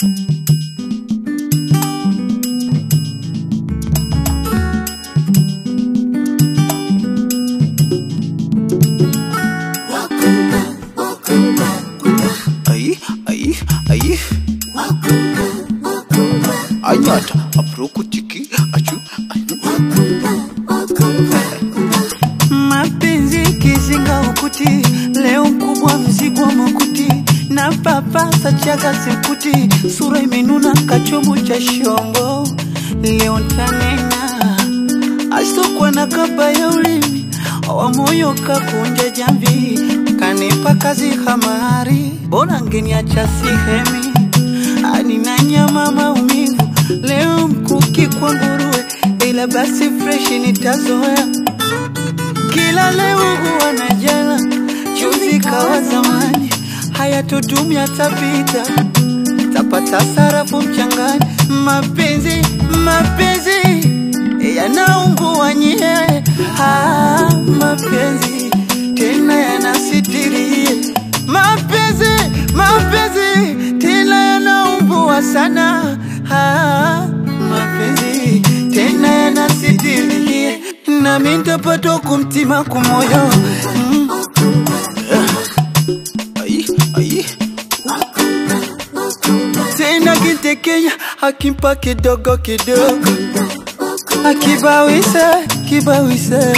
Anyata apruku tiki achu mapenzi kizinga ukuti leo mkubwa mzigo makuti na papasa chaga sikuti sura imenuna kachobo cha shombo leo ntanena asokwa na kapa ya ulimi wa moyo kakunja jambi kanipa kazi hamari bona ngeni acha sihemi anina nyama maumivu leo mkuki kwa nguruwe ila basi fresh nitazoea kila leo huwa na jana chuzi kawa zamani haya tudumu yatapita tapata sarafu mchangani mapenzi yanaungua nyie mapenzi tena yanasitirie mapenzi tena yanaungua sana mapenzi tena yanasitirie na mintapato kumtima kumoyo tena kintekenya akimpa kidogo akibawise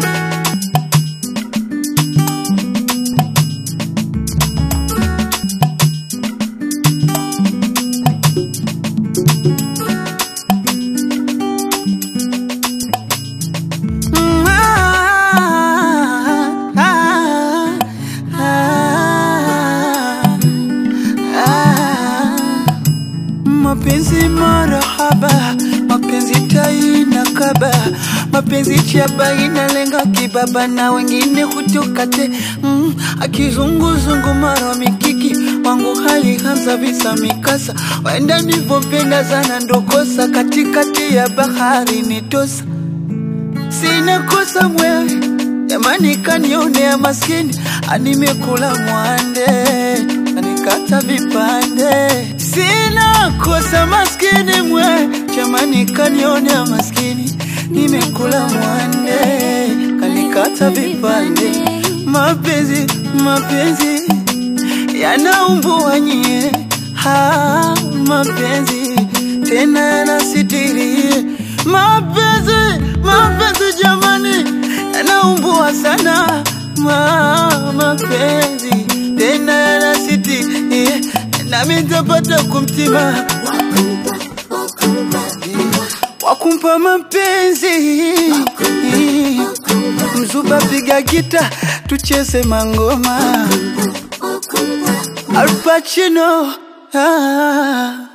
mapenzi marahaba mapenzi taina kaba mapenzi chaba inalenga kibaba na wengine kutokate akizunguzungu mara mikiki wangu hali hamza visa mikasa waenda nivopenda sana ndokosa katikati ya bahari nitosa sina kosa mwewe jamani kanionea maskini animekula mwande kanikata vipande sina kosa maskini mwe jamani kanionea maskini nimekula mwande kanikata vipande mapenzi yanaumbua nyie mapenzi tena yanasitirie mapenzi jamani yanaumbua sana mapenzi tena yanasitirie na mitapata kumtima wakumpa mapenzi mzuba piga gita tucheze mangoma Al Pacino